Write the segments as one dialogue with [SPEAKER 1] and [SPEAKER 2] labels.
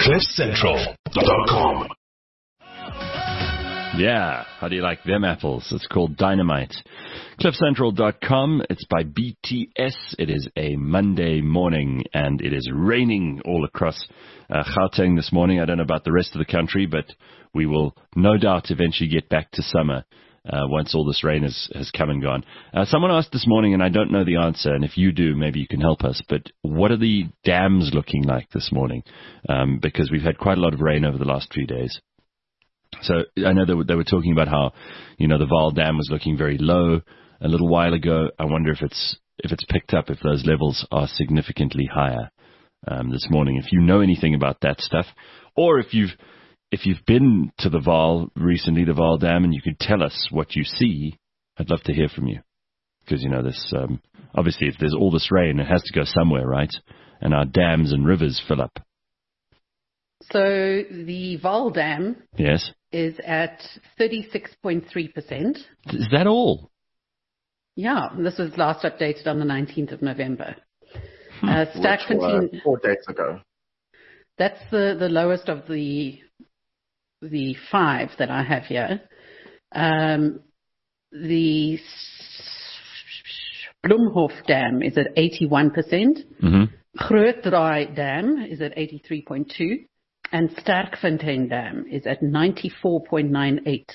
[SPEAKER 1] CliffCentral.com.
[SPEAKER 2] Yeah, how do you like them apples? It's called Dynamite. CliffCentral.com. It's by BTS. It is a Monday morning, and it is raining all across Gauteng this morning. I don't know about the rest of the country, but we will no doubt eventually get back to summer once all this rain has come and gone. Someone asked this morning, and I don't know the answer, and if you do, maybe you can help us, but what are the dams looking like this morning? Because we've had quite a lot of rain over the last few days. So I know they were talking about how, the Vaal Dam was looking very low a little while ago. I wonder if it's picked up, if those levels are significantly higher this morning. If you know anything about that stuff, or if you've been to the Vaal recently, the Vaal Dam, and you could tell us what you see, I'd love to hear from you. Because, this, obviously, if there's all this rain, it has to go somewhere, right? And our dams and rivers fill up.
[SPEAKER 3] So the Vaal Dam is at 36.3%.
[SPEAKER 2] Is that all?
[SPEAKER 3] Yeah, this was last updated on the 19th of November.
[SPEAKER 4] Sterkfontein, 4 days ago.
[SPEAKER 3] That's the lowest of the 5 that I have here. The Bloemhof Dam is at 81%.
[SPEAKER 2] Mm-hmm.
[SPEAKER 3] Grootdraai Dam is at 83.2%. And Sterkfontein Dam is at 94.98%.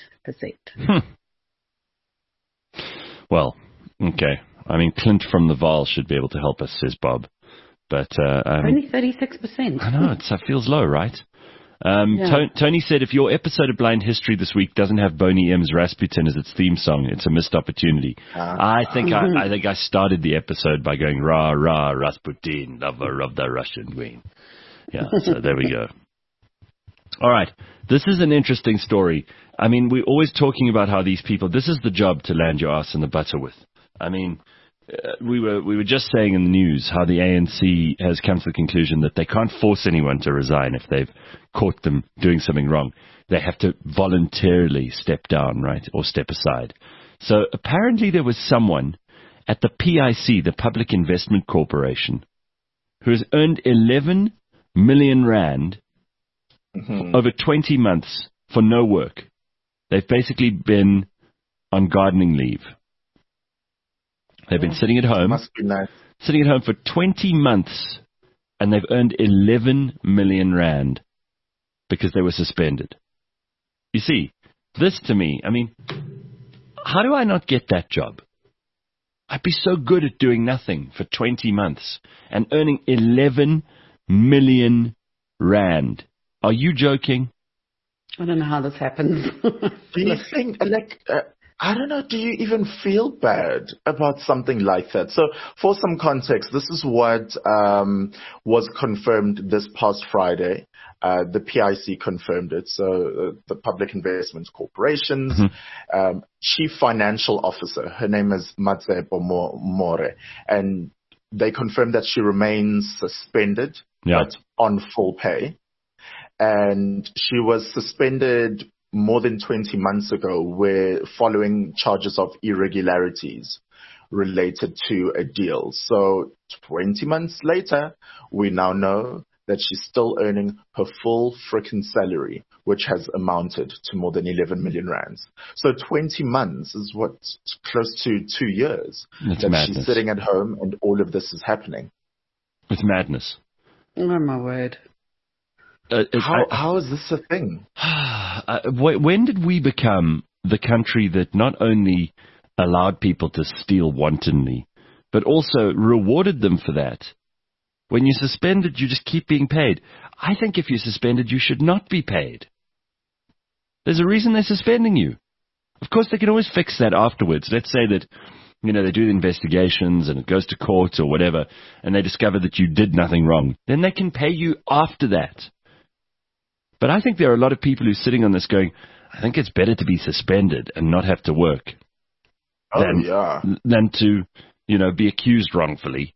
[SPEAKER 2] Well, okay. I mean, Clint from the Vaal should be able to help us, says Bob. But
[SPEAKER 3] only 36%.
[SPEAKER 2] I know, it feels low, right? Tony said, if your episode of Blind History this week doesn't have Boney M's Rasputin as its theme song, it's a missed opportunity. I think I started the episode by going, Ra, Ra, Rasputin, lover of the Russian queen. Yeah, so there we go. All right. This is an interesting story. I mean, we're always talking about how these people, this is the job to land your ass in the butter with. I mean, we were just saying in the news how the ANC has come to the conclusion that they can't force anyone to resign if they've caught them doing something wrong. They have to voluntarily step down, right, or step aside. So apparently there was someone at the PIC, the Public Investment Corporation, who has earned 11 million rand over 20 months for no work. They've basically been on gardening leave. They've been sitting at home.
[SPEAKER 4] Must be nice.
[SPEAKER 2] Sitting at home for 20 months, and they've earned 11 million rand because they were suspended. You see, this to me, I mean, how do I not get that job? I'd be so good at doing nothing for 20 months and earning 11 million rand. Are you joking?
[SPEAKER 3] I don't know how this happens.
[SPEAKER 4] Do you think, I don't know, do you even feel bad about something like that? So for some context, this is what was confirmed this past Friday. The PIC confirmed it. So the Public Investment Corporation's Chief Financial Officer, her name is Matsepo More, and they confirmed that she remains suspended, but on full pay. And she was suspended more than 20 months ago following charges of irregularities related to a deal. So 20 months later, we now know that she's still earning her full frickin' salary, which has amounted to more than 11 million rands. So 20 months is close to 2 years that she's sitting at home and all of this is happening.
[SPEAKER 2] It's madness.
[SPEAKER 3] Oh, my word.
[SPEAKER 4] How is this a thing?
[SPEAKER 2] When did we become the country that not only allowed people to steal wantonly, but also rewarded them for that? When you're suspended, you just keep being paid. I think if you're suspended, you should not be paid. There's a reason they're suspending you. Of course, they can always fix that afterwards. Let's say that, they do the investigations and it goes to court or whatever, and they discover that you did nothing wrong. Then they can pay you after that. But I think there are a lot of people who are sitting on this going, I think it's better to be suspended and not have to work than to, be accused wrongfully.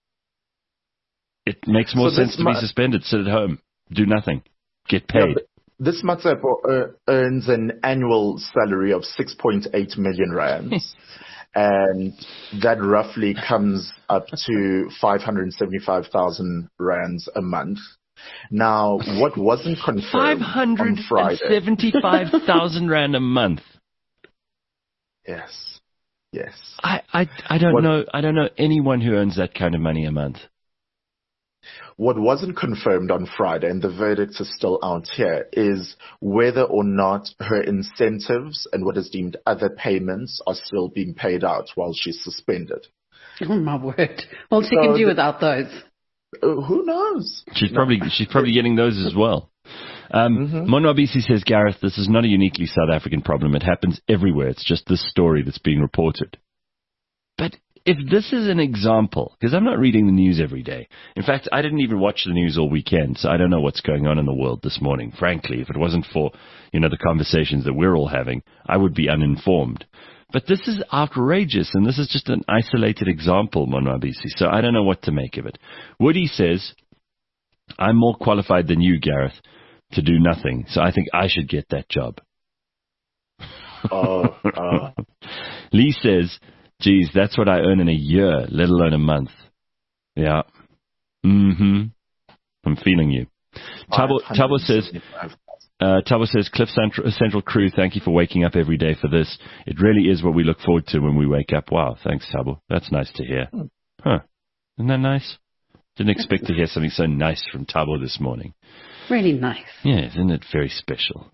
[SPEAKER 2] It makes more sense to be suspended, sit at home, do nothing, get paid.
[SPEAKER 4] This Matsepo earns an annual salary of 6.8 million rands. And that roughly comes up to 575,000 rands a month. Now, what wasn't confirmed on Friday...
[SPEAKER 2] 575,000 rand a month.
[SPEAKER 4] Yes. Yes.
[SPEAKER 2] I don't know. I don't know anyone who earns that kind of money a month.
[SPEAKER 4] What wasn't confirmed on Friday, and the verdict is still out here, is whether or not her incentives and what is deemed other payments are still being paid out while she's suspended.
[SPEAKER 3] Oh my word! Well, she can do without those.
[SPEAKER 4] Who knows?
[SPEAKER 2] She's probably getting those as well. Monwabisi says, Gareth, this is not a uniquely South African problem. It happens everywhere. It's just this story that's being reported. But if this is an example, because I'm not reading the news every day. In fact, I didn't even watch the news all weekend, so I don't know what's going on in the world this morning. Frankly, if it wasn't for, the conversations that we're all having, I would be uninformed. But this is outrageous, and this is just an isolated example, Monwabisi, so I don't know what to make of it. Woody says, I'm more qualified than you, Gareth, to do nothing, so I think I should get that job. Lee says, geez, that's what I earn in a year, let alone a month. Yeah. I'm feeling you. Tabo says, Cliff Central crew, thank you for waking up every day for this. It really is what we look forward to when we wake up. Wow, thanks, Tabo. That's nice to hear. Huh. Isn't that nice? Didn't expect to hear something so nice from Tabo this morning.
[SPEAKER 3] Really nice.
[SPEAKER 2] Yeah, isn't it very special?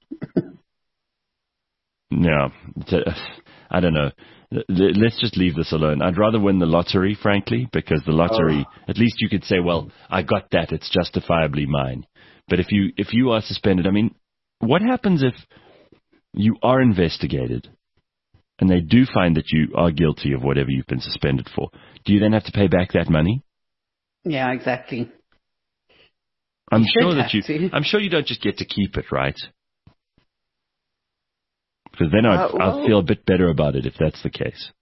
[SPEAKER 2] No, I don't know. Let's just leave this alone. I'd rather win the lottery, frankly, because the lottery, at least you could say, well, I got that. It's justifiably mine. But if you are suspended, I mean, what happens if you are investigated and they do find that you are guilty of whatever you've been suspended for? Do you then have to pay back that money?
[SPEAKER 3] Yeah, exactly.
[SPEAKER 2] I'm sure you don't just get to keep it, right? Because then I'll feel a bit better about it if that's the case.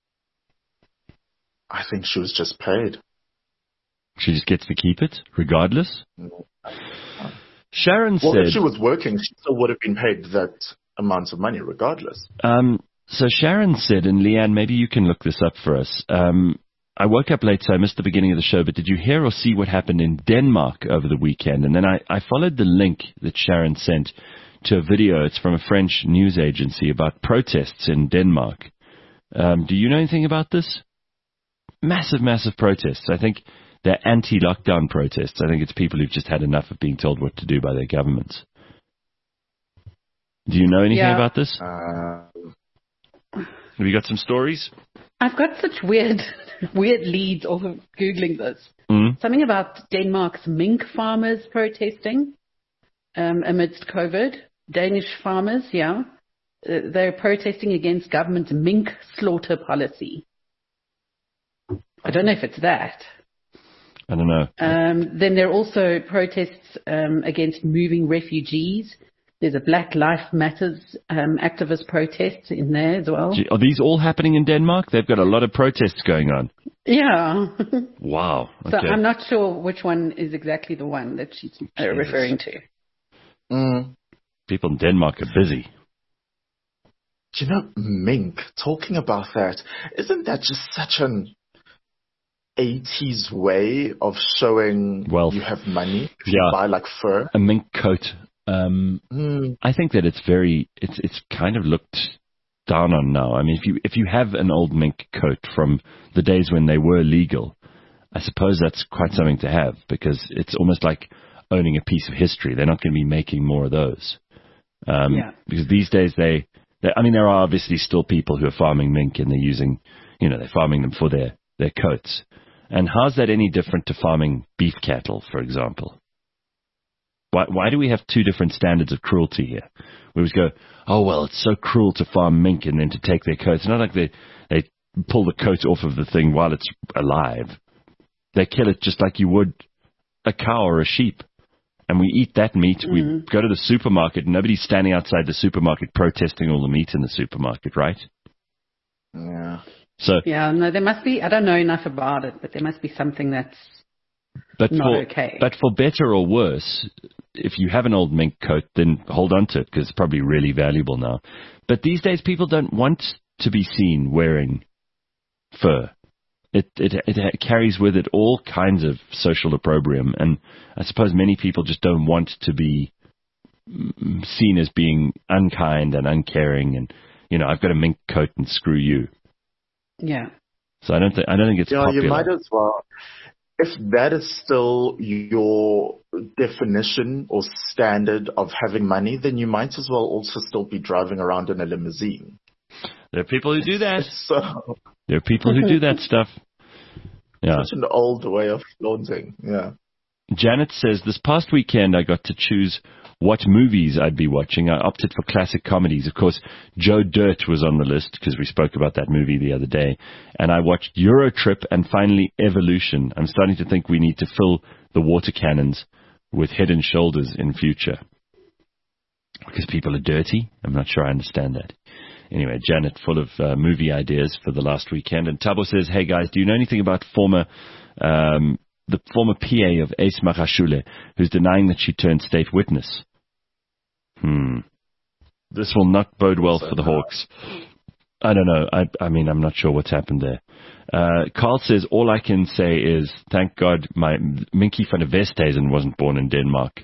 [SPEAKER 4] I think she was just paid.
[SPEAKER 2] She just gets to keep it, regardless? Sharon said...
[SPEAKER 4] Well, if she was working, she still would have been paid that amount of money, regardless.
[SPEAKER 2] So Sharon said, and Leanne, maybe you can look this up for us. I woke up late, so I missed the beginning of the show, but did you hear or see what happened in Denmark over the weekend? And then I followed the link that Sharon sent to a video. It's from a French news agency about protests in Denmark. Do you know anything about this? Massive, massive protests. I think they're anti-lockdown protests. I think it's people who've just had enough of being told what to do by their governments. Do you know anything about this? Have you got some stories?
[SPEAKER 3] I've got such weird leads off of Googling this. Something about Denmark's mink farmers protesting amidst COVID. Danish farmers, they're protesting against government's mink slaughter policy. I don't know if it's that.
[SPEAKER 2] I don't know.
[SPEAKER 3] Then there are also protests against moving refugees. There's a Black Lives Matters activist protest in there as well.
[SPEAKER 2] Gee, are these all happening in Denmark? They've got a lot of protests going on.
[SPEAKER 3] Yeah.
[SPEAKER 2] Wow. Okay.
[SPEAKER 3] So I'm not sure which one is exactly the one that she's referring to.
[SPEAKER 2] People in Denmark are busy.
[SPEAKER 4] Do you know, mink, talking about that, isn't that just such an 80s way of showing
[SPEAKER 2] wealth?
[SPEAKER 4] You have money if you buy like fur?
[SPEAKER 2] A mink coat. I think that it's kind of looked down on now. I mean, if you have an old mink coat from the days when they were legal, I suppose that's quite something to have, because it's almost like owning a piece of history. They're not going to be making more of those. Because these days there are obviously still people who are farming mink, and they're using, they're farming them for their coats. And how's that any different to farming beef cattle, for example? Why do we have two different standards of cruelty here? We always go, oh, well, it's so cruel to farm mink and then to take their coats. It's not like they pull the coat off of the thing while it's alive. They kill it just like you would a cow or a sheep. And we eat that meat. We go to the supermarket. Nobody's standing outside the supermarket protesting all the meat in the supermarket, right?
[SPEAKER 4] Yeah.
[SPEAKER 2] So
[SPEAKER 3] no, there must be. I don't know enough about it, but there must be something that's okay.
[SPEAKER 2] But for better or worse, if you have an old mink coat, then hold on to it, because it's probably really valuable now. But these days, people don't want to be seen wearing fur. it carries with it all kinds of social opprobrium, and I suppose many people just don't want to be seen as being unkind and uncaring, and I've got a mink coat and screw you.
[SPEAKER 3] Yeah.
[SPEAKER 2] So I don't think it's popular.
[SPEAKER 4] You might as well. If that is still your definition or standard of having money, then you might as well also still be driving around in a limousine.
[SPEAKER 2] There are people who do that.
[SPEAKER 4] So,
[SPEAKER 2] there are people who do that stuff. Yeah.
[SPEAKER 4] Such an old way of flaunting. Yeah.
[SPEAKER 2] Janet says, this past weekend I got to choose what movies I'd be watching. I opted for classic comedies. Of course, Joe Dirt was on the list because we spoke about that movie the other day. And I watched Eurotrip and finally Evolution. I'm starting to think we need to fill the water cannons with Head and Shoulders in future. Because people are dirty? I'm not sure I understand that. Anyway, Janet, full of movie ideas for the last weekend. And Tabo says, hey guys, do you know anything about the former PA of Ace Magashule, who's denying that she turned state witness? This will not bode well for the Hawks. I don't know. I mean, I'm not sure what's happened there. Carl says, all I can say is, thank God my Minky van der Westhuizen wasn't born in Denmark.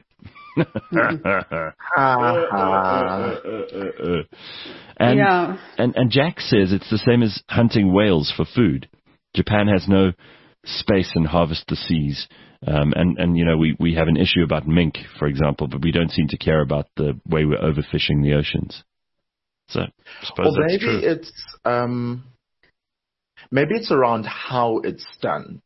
[SPEAKER 2] And Jack says it's the same as hunting whales for food. Japan has no space and harvest the seas. And we have an issue about mink, for example, but we don't seem to care about the way we're overfishing the oceans. So I suppose that's true.
[SPEAKER 4] Maybe it's around how it's done.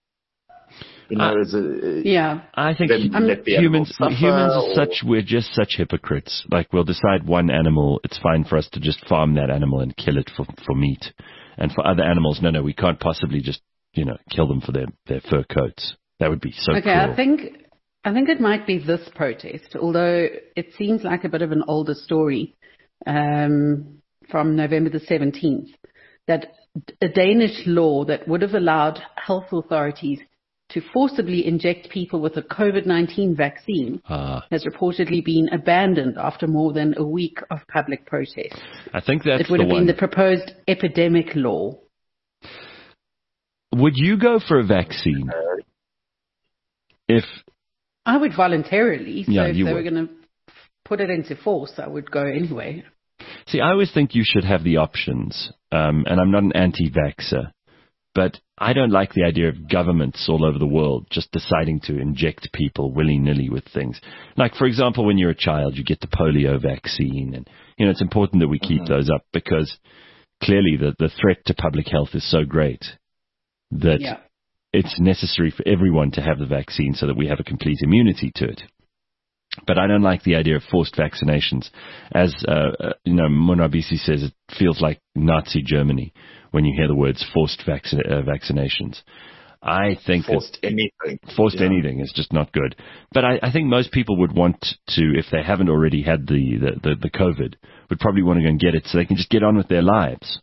[SPEAKER 2] I think humans are we're just such hypocrites. Like, we'll decide one animal, it's fine for us to just farm that animal and kill it for meat. And for other animals, no, we can't possibly just, kill them for their fur coats. That would be so cruel.
[SPEAKER 3] I think it might be this protest, although it seems like a bit of an older story from November the 17th, that a Danish law that would have allowed health authorities to forcibly inject people with a COVID-19 vaccine has reportedly been abandoned after more than a week of public protest.
[SPEAKER 2] I think that's
[SPEAKER 3] it would have been the proposed epidemic law.
[SPEAKER 2] Would you go for a vaccine? If
[SPEAKER 3] I would voluntarily, so if they were going to put it into force, I would go anyway.
[SPEAKER 2] See, I always think you should have the options, and I'm not an anti-vaxxer, but I don't like the idea of governments all over the world just deciding to inject people willy-nilly with things. Like, for example, when you're a child, you get the polio vaccine, and it's important that we keep those up because clearly the threat to public health is so great that it's necessary for everyone to have the vaccine so that we have a complete immunity to it. But I don't like the idea of forced vaccinations. As Monabisi says, it feels like Nazi Germany when you hear the words forced vaccinations. I think anything is just not good. But I think most people would want to, if they haven't already had the COVID, would probably want to go and get it so they can just get on with their lives.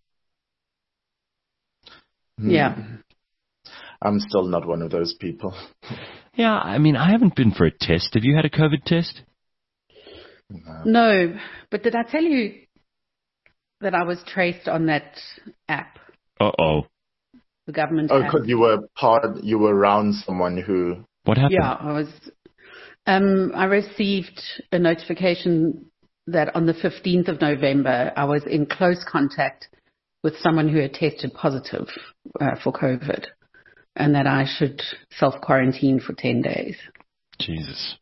[SPEAKER 3] Yeah.
[SPEAKER 4] I'm still not one of those people.
[SPEAKER 2] Yeah, I mean, I haven't been for a test. Have you had a COVID test?
[SPEAKER 3] No, but did I tell you that I was traced on that app?
[SPEAKER 2] Uh-oh.
[SPEAKER 3] The government
[SPEAKER 4] app.
[SPEAKER 3] Oh,
[SPEAKER 4] because you were around someone who...
[SPEAKER 2] What happened?
[SPEAKER 3] Yeah, I was... I received a notification that on the 15th of November, I was in close contact with someone who had tested positive for COVID, and that I should self-quarantine for 10 days.
[SPEAKER 2] Jesus.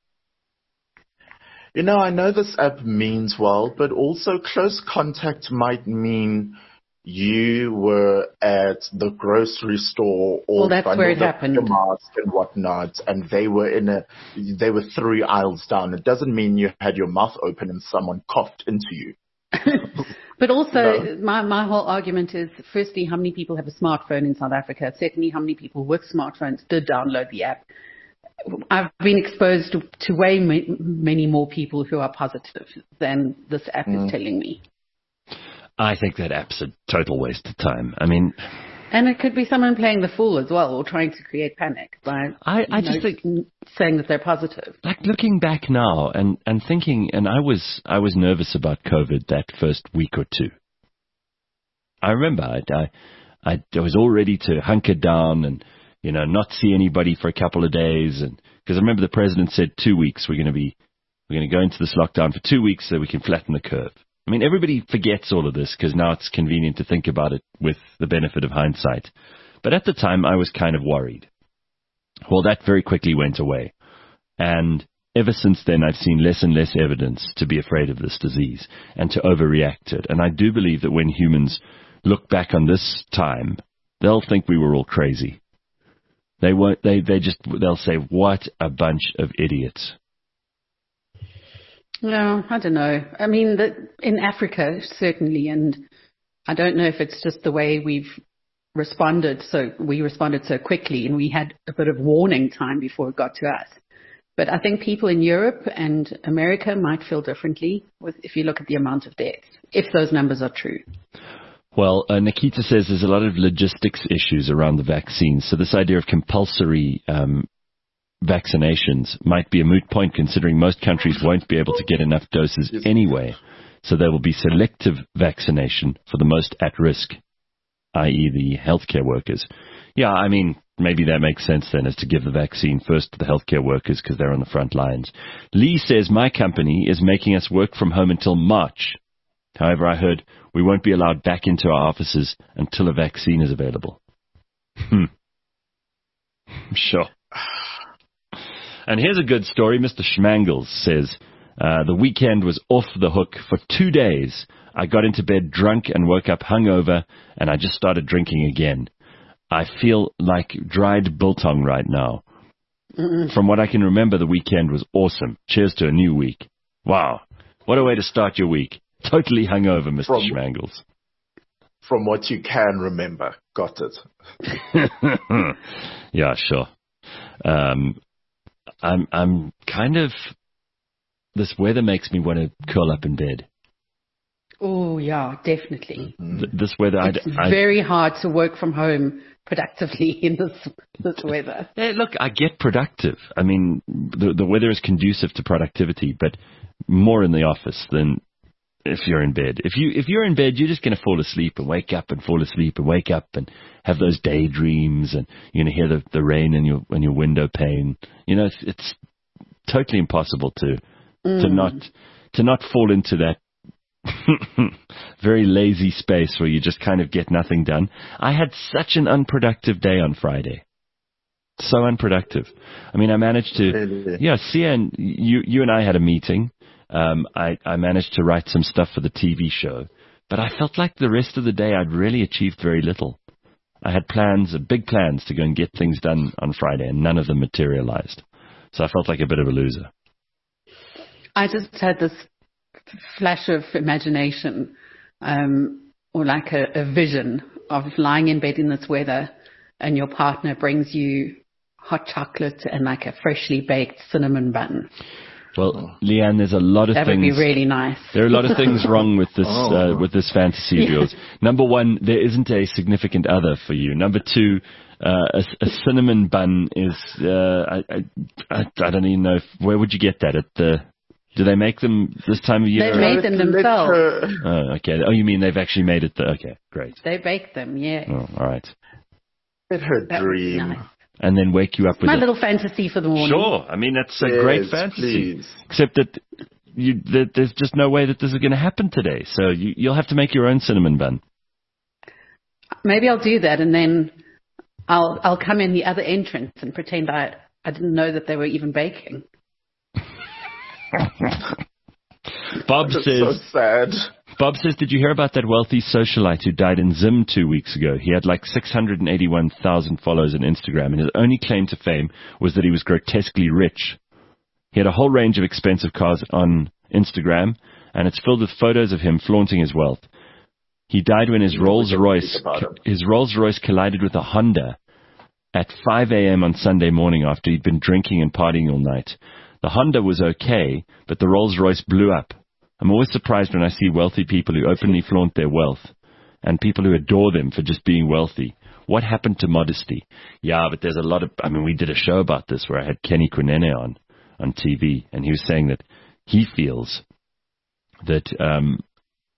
[SPEAKER 4] I know this app means well, but also close contact might mean you were at the grocery store or
[SPEAKER 3] that's where it happened.
[SPEAKER 4] Your mask and whatnot, and they were 3 aisles down. It doesn't mean you had your mouth open and someone coughed into you.
[SPEAKER 3] But also, my whole argument is, firstly, how many people have a smartphone in South Africa? Secondly, how many people with smartphones did download the app? I've been exposed to way many more people who are positive than this app is telling me.
[SPEAKER 2] I think that app's a total waste of time. I mean...
[SPEAKER 3] And it could be someone playing the fool as well, or trying to create panic by
[SPEAKER 2] I just think
[SPEAKER 3] saying that they're positive.
[SPEAKER 2] Like, looking back now and thinking, and I was nervous about COVID that first week or two. I remember I was all ready to hunker down and, not see anybody for a couple of days. And because I remember the president said 2 weeks, we're going to go into this lockdown for 2 weeks so we can flatten the curve. I mean, everybody forgets all of this because now it's convenient to think about it with the benefit of hindsight. But at the time, I was kind of worried. Well, that very quickly went away. And ever since then, I've seen less and less evidence to be afraid of this disease and to overreact to it. And I do believe that when humans look back on this time, they'll think we were all crazy. They won't. They'll say, "What a bunch of idiots."
[SPEAKER 3] No, I don't know. I mean, in Africa certainly, and I don't know if it's just the way we've responded. So we responded so quickly, and we had a bit of warning time before it got to us. But I think people in Europe and America might feel differently if you look at the amount of deaths, if those numbers are true.
[SPEAKER 2] Well, Nikita says there's a lot of logistics issues around the vaccines. So this idea of compulsory vaccinations might be a moot point, considering most countries won't be able to get enough doses anyway. So there will be selective vaccination for the most at risk, i.e. the healthcare workers. Yeah, I mean, maybe that makes sense then, is to give the vaccine first to the healthcare workers because they're on the front lines. Lee says, my company is making us work from home until March. However, I heard we won't be allowed back into our offices until a vaccine is available. Sure. And here's a good story. Mr. Schmangles says, the weekend was off the hook for 2 days. I got into bed drunk and woke up hungover, and I just started drinking again. I feel like dried biltong right now. From what I can remember, the weekend was awesome. Cheers to a new week. Wow. What a way to start your week. Totally hungover, Mr. Schmangles.
[SPEAKER 4] From what you can remember. Got it.
[SPEAKER 2] Yeah, sure. I'm kind of... This weather makes me want to curl up in bed.
[SPEAKER 3] Oh, yeah, definitely.
[SPEAKER 2] This weather...
[SPEAKER 3] It's very hard to work from home productively in this weather.
[SPEAKER 2] Hey, look, I get productive. I mean, the weather is conducive to productivity, but more in the office than if you're in bed. If you're in bed, you're just going to fall asleep and wake up and fall asleep and wake up and have those daydreams, and you're going to hear the rain in your window pane. It's totally impossible to not fall into that very lazy space where you just kind of get nothing done. I had such an unproductive day on Friday. So unproductive. I mean, I managed to, Sia and you and I had a meeting. I managed to write some stuff for the TV show, but I felt like the rest of the day I'd really achieved very little. I had big plans to go and get things done on Friday, and none of them materialized. So I felt like a bit of a loser.
[SPEAKER 3] I just had this flash of imagination, or like a vision of lying in bed in this weather, and your partner brings you hot chocolate and like a freshly baked cinnamon bun.
[SPEAKER 2] Well, Leanne, there's a lot of things.
[SPEAKER 3] That would be really nice.
[SPEAKER 2] There are a lot of things wrong with this fantasy of yours. Number one, there isn't a significant other for you. Number two, a cinnamon bun is, I don't even know, where would you get that? Do they make them this time of year?
[SPEAKER 3] They've made them themselves.
[SPEAKER 2] Oh, okay. Oh, you mean they've actually made it? Okay, great.
[SPEAKER 3] They bake them, yeah.
[SPEAKER 2] Oh, all right.
[SPEAKER 4] It's her dream.
[SPEAKER 3] Nice.
[SPEAKER 2] And then wake you up with
[SPEAKER 3] my little fantasy for the morning.
[SPEAKER 2] Sure. I mean, that's a great fantasy.
[SPEAKER 4] Please.
[SPEAKER 2] Except that there's just no way that this is going to happen today. So you'll have to make your own cinnamon bun.
[SPEAKER 3] Maybe I'll do that, and then I'll come in the other entrance and pretend I didn't know that they were even baking.
[SPEAKER 2] Bob says,
[SPEAKER 4] so sad.
[SPEAKER 2] Bob says, did you hear about that wealthy socialite who died in Zim 2 weeks ago? He had like 681,000 followers on Instagram, and his only claim to fame was that he was grotesquely rich. He had a whole range of expensive cars on Instagram, and it's filled with photos of him flaunting his wealth. He died when his Rolls Royce collided with a Honda at 5 a.m. on Sunday morning after he'd been drinking and partying all night. The Honda was okay, but the Rolls Royce blew up. I'm always surprised when I see wealthy people who openly flaunt their wealth and people who adore them for just being wealthy. What happened to modesty? Yeah, but there's a lot of... I mean, we did a show about this where I had Kenny Kunene on TV, and he was saying that he feels that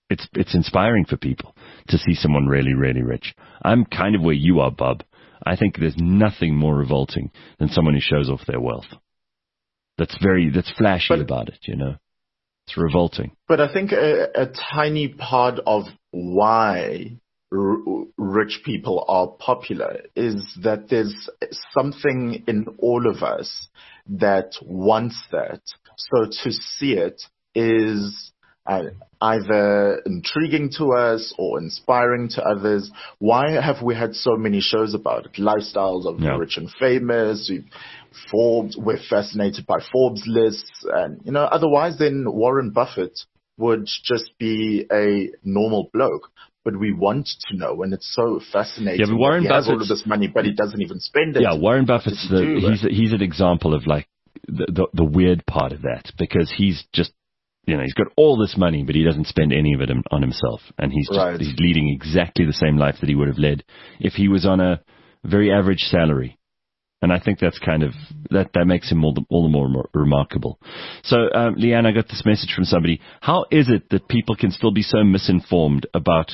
[SPEAKER 2] it's inspiring for people to see someone really, really rich. I'm kind of where you are, Bob. I think there's nothing more revolting than someone who shows off their wealth. That's flashy about it, you know. It's revolting.
[SPEAKER 4] But I think a tiny part of why rich people are popular is that there's something in all of us that wants that. So to see it is either intriguing to us or inspiring to others. Why have we had so many shows about it? Lifestyles of the rich and famous. We're fascinated by Forbes lists, and otherwise then Warren Buffett would just be a normal bloke. But we want to know, and it's so fascinating.
[SPEAKER 2] Yeah, but Warren Buffett
[SPEAKER 4] has all of this money, but he doesn't even spend it.
[SPEAKER 2] Yeah, Warren Buffett's he's an example of like the weird part of that, because he's just he's got all this money, but he doesn't spend any of it on himself, and he's leading exactly the same life that he would have led if he was on a very average salary. And I think that's kind of that makes him all the more remarkable. So, Leanne, I got this message from somebody. How is it that people can still be so misinformed about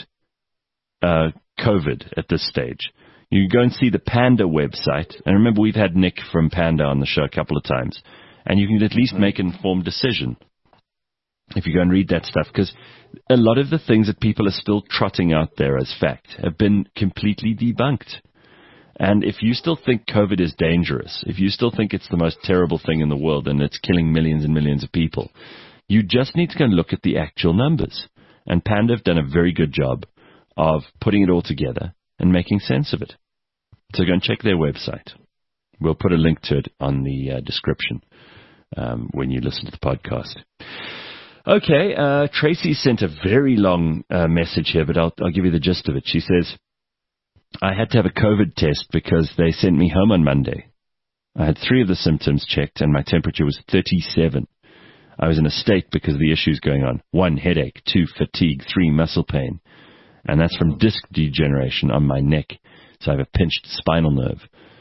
[SPEAKER 2] COVID at this stage? You can go and see the Panda website. And remember, we've had Nick from Panda on the show a couple of times. And you can at least make an informed decision if you go and read that stuff. Because a lot of the things that people are still trotting out there as fact have been completely debunked. And if you still think COVID is dangerous, if you still think it's the most terrible thing in the world and it's killing millions and millions of people, you just need to go and look at the actual numbers. And Panda have done a very good job of putting it all together and making sense of it. So go and check their website. We'll put a link to it on the description when you listen to the podcast. Okay, Tracy sent a very long message here, but I'll give you the gist of it. She says, I had to have a COVID test because they sent me home on Monday. I had 3 of the symptoms checked and my temperature was 37. I was in a state because of the issues going on. 1, headache. 2, fatigue. 3, muscle pain. And that's from disc degeneration on my neck. So I have a pinched spinal nerve.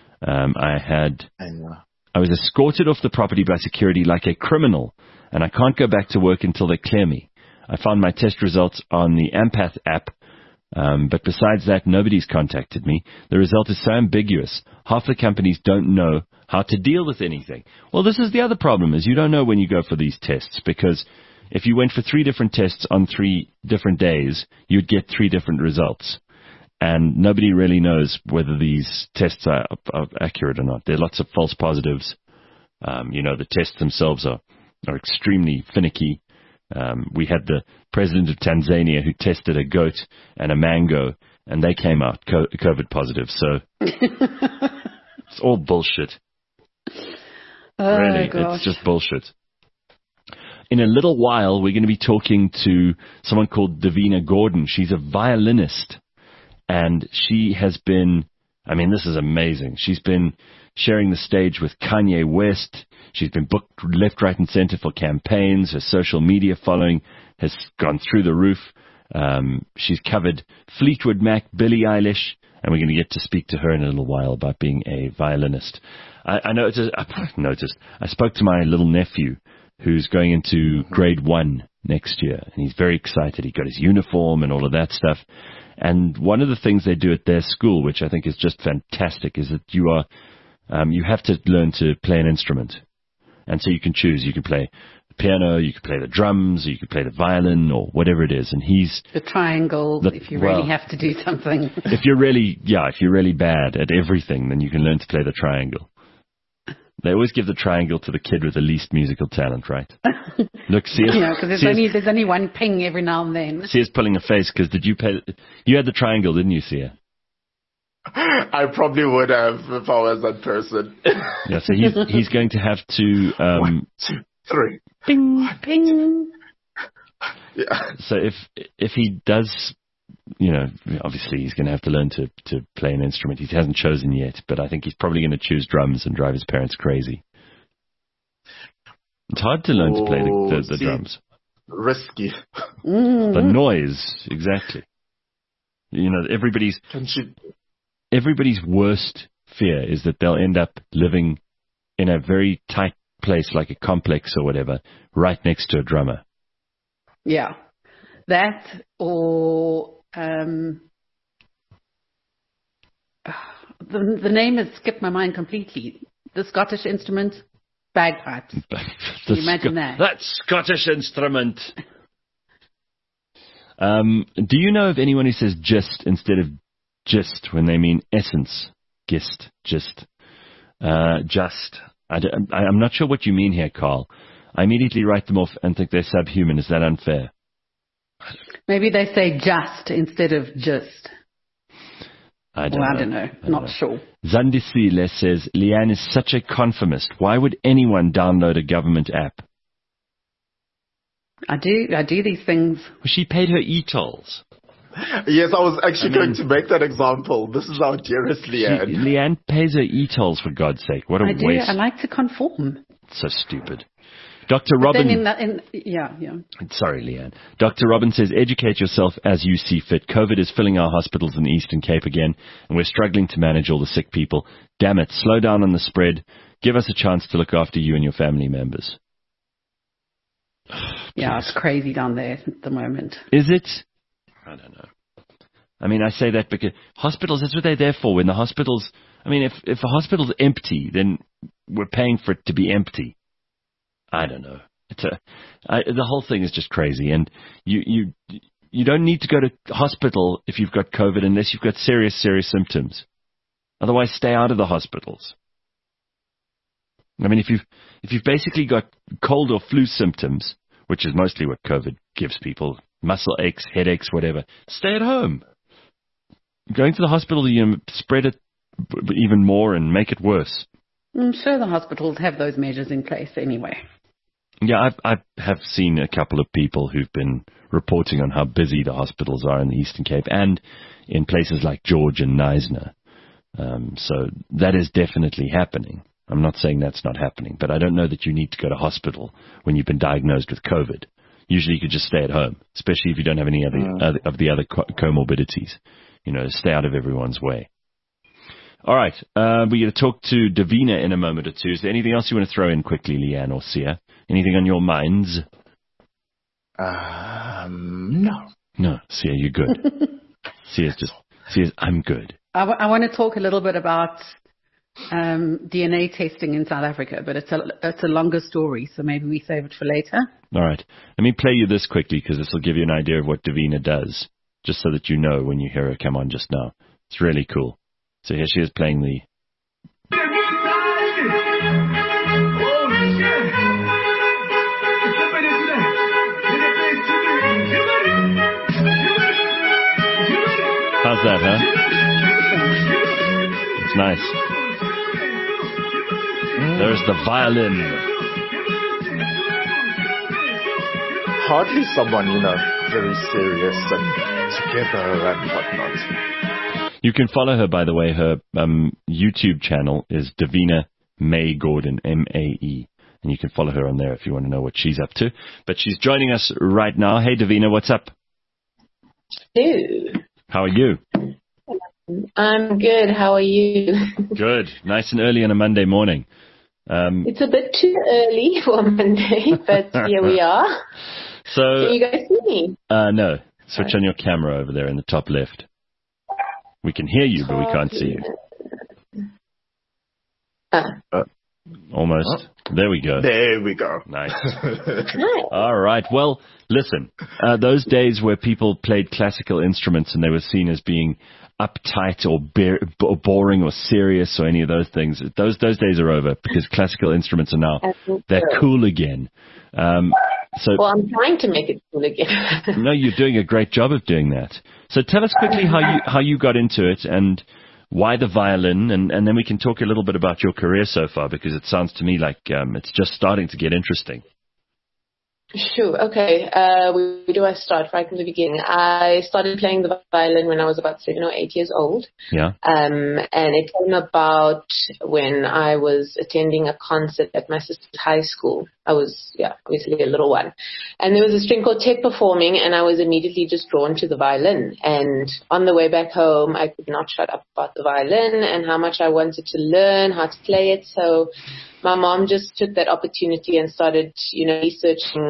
[SPEAKER 2] I was escorted off the property by security like a criminal, and I can't go back to work until they clear me. I found my test results on the Ampath app. But besides that, nobody's contacted me. The result is so ambiguous. Half the companies don't know how to deal with anything. Well, this is the other problem, is you don't know when you go for these tests, because if you went for 3 different tests on 3 different days, you'd get 3 different results. And nobody really knows whether these tests are accurate or not. There are lots of false positives. The tests themselves are extremely finicky. We had the president of Tanzania who tested a goat and a mango, and they came out COVID positive. So it's all bullshit. Really, it's just bullshit. In a little while, we're going to be talking to someone called Davina Gordon. She's a violinist, and she has been, this is amazing. She's been sharing the stage with Kanye West. She's been booked left, right, and center for campaigns. Her social media following has gone through the roof. She's covered Fleetwood Mac, Billie Eilish, and we're going to get to speak to her in a little while about being a violinist. I spoke to my little nephew who's going into grade 1 next year, and he's very excited. He got his uniform and all of that stuff. And one of the things they do at their school, which I think is just fantastic, is that you have to learn to play an instrument. And so you can choose. You can play the piano, you can play the drums, or you can play the violin, or whatever it is. And he's
[SPEAKER 3] the triangle. If you really have to do something.
[SPEAKER 2] If you're really bad at everything, then you can learn to play the triangle. They always give the triangle to the kid with the least musical talent, right? Look, see,
[SPEAKER 3] because there's only one ping every now and then.
[SPEAKER 2] Sia's pulling a face because you had the triangle, didn't you, Sia?
[SPEAKER 4] I probably would have if I was that person.
[SPEAKER 2] Yeah, so he's going to have to
[SPEAKER 4] 1, 2, 3.
[SPEAKER 3] Ping, ping.
[SPEAKER 4] Yeah.
[SPEAKER 2] So if he does, obviously he's going to have to learn to play an instrument. He hasn't chosen yet, but I think he's probably going to choose drums and drive his parents crazy. It's hard to learn to play the drums.
[SPEAKER 4] Risky.
[SPEAKER 2] The noise, exactly. Everybody's worst fear is that they'll end up living in a very tight place like a complex or whatever, right next to a drummer.
[SPEAKER 3] Yeah. That or the name has skipped my mind completely. The Scottish instrument, bagpipes. Can you imagine that?
[SPEAKER 2] That Scottish instrument. Do you know of anyone who says gist instead of gist when they mean essence? Gist, just. I'm not sure what you mean here, Carl. I immediately write them off and think they're subhuman. Is that unfair?
[SPEAKER 3] Maybe they say just instead of just.
[SPEAKER 2] I don't
[SPEAKER 3] know. Not sure.
[SPEAKER 2] Zandisile says, Leanne is such a conformist. Why would anyone download a government app?
[SPEAKER 3] I do these things.
[SPEAKER 2] Well, she paid her e-tolls.
[SPEAKER 4] Yes, I was actually going to make that example. This is our dearest Leanne.
[SPEAKER 2] Leanne pays her e-tolls, for God's sake. What a waste.
[SPEAKER 3] I like to conform.
[SPEAKER 2] So stupid. Dr. Robin. Sorry, Leanne. Dr. Robin says, educate yourself as you see fit. COVID is filling our hospitals in the Eastern Cape again, and we're struggling to manage all the sick people. Damn it, slow down on the spread. Give us a chance to look after you and your family members.
[SPEAKER 3] Yeah, it's crazy down there at the moment.
[SPEAKER 2] Is it? I don't know. I mean, I say that because hospitals, that's what they're there for. When the hospitals, I mean, if a hospital's empty, then we're paying for it to be empty. I don't know. The whole thing is just crazy. And you don't need to go to hospital if you've got COVID unless you've got serious symptoms. Otherwise, stay out of the hospitals. I mean, if you've basically got cold or flu symptoms, which is mostly what COVID gives people, muscle aches, headaches, whatever, stay at home. Going to the hospital, you spread it even more and make it worse.
[SPEAKER 3] I'm sure the hospitals have those measures in place anyway.
[SPEAKER 2] Yeah, I have seen a couple of people who've been reporting on how busy the hospitals are in the Eastern Cape and in places like George and Knysna. So that is definitely happening. I'm not saying that's not happening, but I don't know that you need to go to hospital when you've been diagnosed with COVID. Usually you could just stay at home, especially if you don't have any other comorbidities. You know, stay out of everyone's way. All right, we're going to talk to Davina in a moment or two. Is there anything else you want to throw in quickly, Leanne or Sia? Anything on your minds?
[SPEAKER 4] No.
[SPEAKER 2] No, Sia, you're good. Sia's, I'm good.
[SPEAKER 3] I want to talk a little bit about DNA testing in South Africa, but it's a longer story, so maybe we save it for later.
[SPEAKER 2] All right. Let me play you this quickly because this will give you an idea of what Davina does, just so that you know when you hear her come on just now. It's really cool. So here she is playing the... How's that, huh? It's nice. There's the violin.
[SPEAKER 4] Hardly someone, very serious and together and whatnot.
[SPEAKER 2] You can follow her, by the way. Her YouTube channel is Davina Mae Gordon, M-A-E. And you can follow her on there if you want to know what she's up to. But she's joining us right now. Hey, Davina, what's up?
[SPEAKER 1] Hey.
[SPEAKER 2] How are you?
[SPEAKER 1] I'm good. How are you?
[SPEAKER 2] Good. Nice and early on a Monday morning.
[SPEAKER 1] It's a bit too early for a Monday, but here we are.
[SPEAKER 2] So,
[SPEAKER 1] can you guys see me?
[SPEAKER 2] No. Switch on your camera over there in the top left. We can hear you, but we can't see you. Almost. There we go.
[SPEAKER 4] There we go.
[SPEAKER 2] Nice. All right. Well, listen, those days where people played classical instruments and they were seen as being uptight or boring or serious or any of those things, those days are over because classical instruments are now, they're cool again.
[SPEAKER 1] Well, I'm trying to make it cool again.
[SPEAKER 2] No, you're doing a great job of doing that. So tell us quickly how you got into it and why the violin, and then we can talk a little bit about your career so far, because it sounds to me like it's just starting to get interesting.
[SPEAKER 1] Sure. Okay. Where do I start? Right from the beginning. I started playing the violin when I was about 7 or 8 years old.
[SPEAKER 2] Yeah.
[SPEAKER 1] And it came about when I was attending a concert at my sister's high school. I was, obviously a little one. And there was a string quartet performing, and I was immediately just drawn to the violin. And on the way back home, I could not shut up about the violin and how much I wanted to learn how to play it. So my mom just took that opportunity and started, researching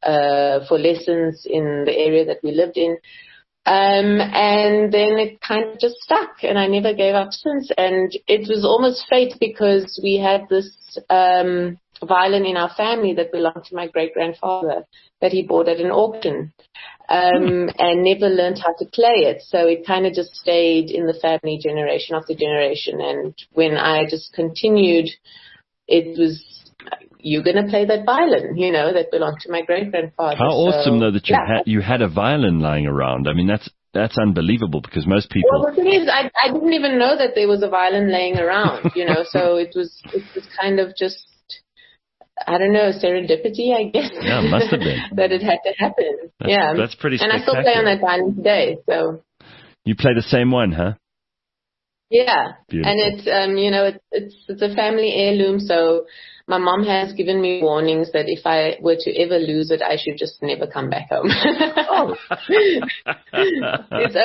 [SPEAKER 1] for lessons in the area that we lived in. And then it kind of just stuck, and I never gave up since. And it was almost fate, because we had this violin in our family that belonged to my great-grandfather that he bought at an auction, and never learned how to play it. So it kind of just stayed in the family generation after generation. And when I just continued, it was, you're going to play that violin, you know, that belonged to my great-grandfather.
[SPEAKER 2] How awesome, though, that you had a violin lying around. I mean, that's unbelievable, because most people...
[SPEAKER 1] Well, the thing is, I didn't even know that there was a violin laying around, you know, so it was kind of just, I don't know, serendipity, I guess.
[SPEAKER 2] Yeah, must have been.
[SPEAKER 1] That it had to happen.
[SPEAKER 2] That's pretty spectacular.
[SPEAKER 1] And I still play on that violin today, so...
[SPEAKER 2] You play the same one, huh?
[SPEAKER 1] Yeah.
[SPEAKER 2] Beautiful.
[SPEAKER 1] And it's, you know, it's a family heirloom, so... My mom has given me warnings that if I were to ever lose it, I should just never come back home. Oh. It's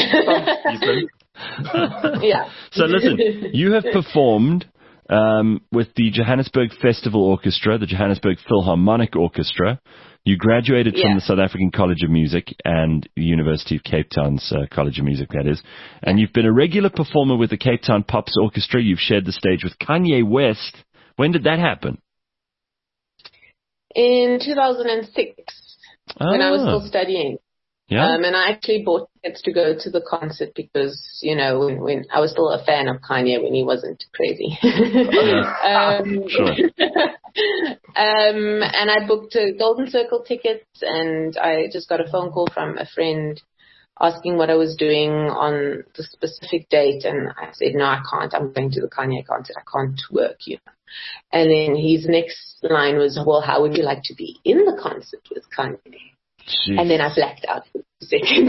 [SPEAKER 1] over. Yeah.
[SPEAKER 2] So listen, you have performed with the Johannesburg Festival Orchestra, the Johannesburg Philharmonic Orchestra. You graduated from the South African College of Music and the University of Cape Town's College of Music, that is. And you've been a regular performer with the Cape Town Pops Orchestra. You've shared the stage with Kanye West. When did that happen?
[SPEAKER 1] In 2006, when I was still studying.
[SPEAKER 2] Yeah.
[SPEAKER 1] And I actually bought tickets to go to the concert because, you know, when I was still a fan of Kanye when he wasn't crazy.
[SPEAKER 2] Sure.
[SPEAKER 1] And I booked Golden Circle tickets, and I just got a phone call from a friend asking what I was doing on the specific date, and I said, no, I can't. I'm going to the Kanye concert. I can't work, you know. And then his next line was, well, how would you like to be in the concert with Kanye?
[SPEAKER 2] Jeez.
[SPEAKER 1] And then I blacked out for 2 seconds.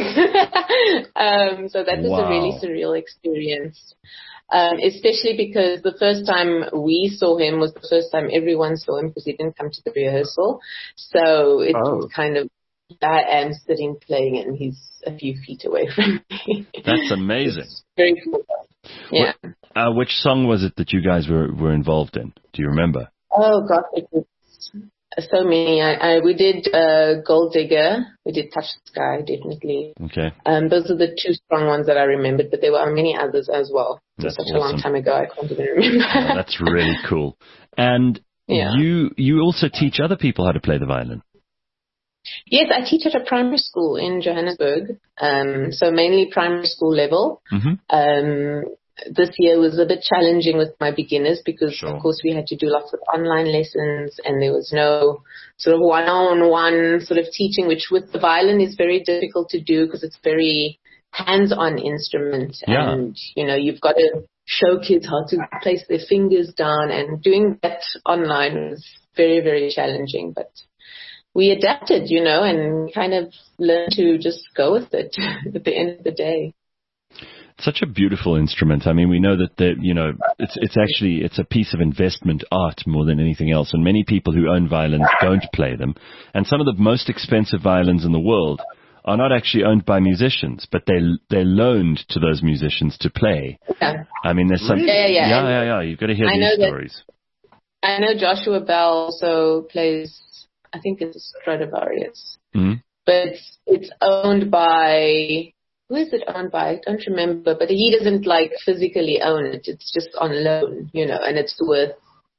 [SPEAKER 1] So that was a really surreal experience, especially because the first time we saw him was the first time everyone saw him, because he didn't come to the rehearsal. So it was kind of, I am sitting playing and he's a few feet away from me.
[SPEAKER 2] That's amazing.
[SPEAKER 1] It's very cool. Yeah.
[SPEAKER 2] Which song was it that you guys were involved in? Do you remember?
[SPEAKER 1] Oh, God, it was so many. We did Gold Digger. We did Touch the Sky, definitely.
[SPEAKER 2] Okay.
[SPEAKER 1] Those are the two strong ones that I remembered, but there were many others as well.
[SPEAKER 2] That's
[SPEAKER 1] such
[SPEAKER 2] awesome.
[SPEAKER 1] A long time ago, I can't even remember.
[SPEAKER 2] Oh, that's really cool. And you also teach other people how to play the violin.
[SPEAKER 1] Yes, I teach at a primary school in Johannesburg, so mainly primary school level. Mm-hmm. This year was a bit challenging with my beginners because, of course, we had to do lots of online lessons, and there was no sort of one-on-one sort of teaching, which with the violin is very difficult to do because it's very hands-on instrument.
[SPEAKER 2] Yeah.
[SPEAKER 1] And, you know, you've got to show kids how to place their fingers down, and doing that online was very, very challenging. But we adapted, you know, and kind of learned to just go with it at the end of the day.
[SPEAKER 2] Such a beautiful instrument. I mean, we know that you know, it's a piece of investment art more than anything else. And many people who own violins don't play them. And some of the most expensive violins in the world are not actually owned by musicians, but they're loaned to those musicians to play. Yeah. I mean, there's some. Yeah. You've got to hear these stories.
[SPEAKER 1] I know Joshua Bell also plays. I think it's a Stradivarius, but it's owned by. Who is it owned by? I don't remember, but he doesn't like physically own it. It's just on loan, you know, and it's worth